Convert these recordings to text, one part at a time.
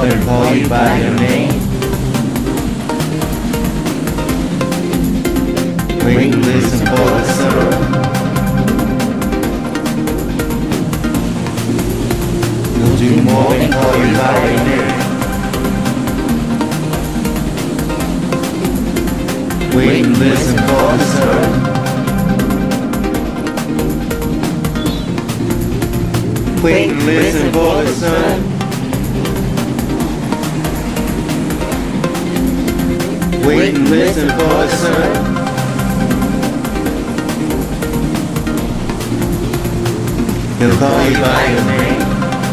more than call you by your name. Wait and listen for the sun. He'll do more than call you by your name. Wait and listen for the sun. Wait and listen for the sun. Wait and listen for the sun. He'll call you by your name.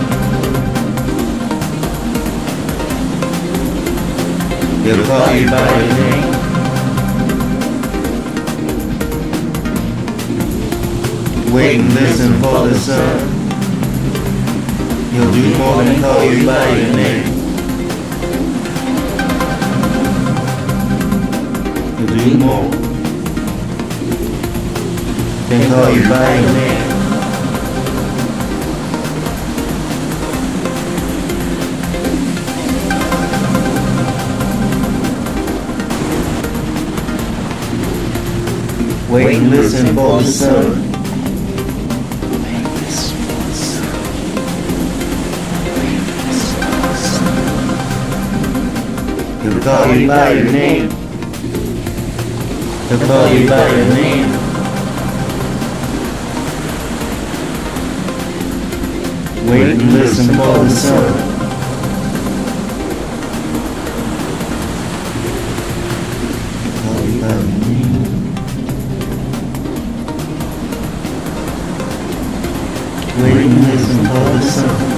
He'll call you by your name. Wait and listen for the sun. He'll do more than call you by your name. He'll do more than call you by your name. Wait and listen for the sun. He'll call you by your name. He'll call you by your name. Wait and listen for the sun. He'll call you by your name. Wait and listen for the sun.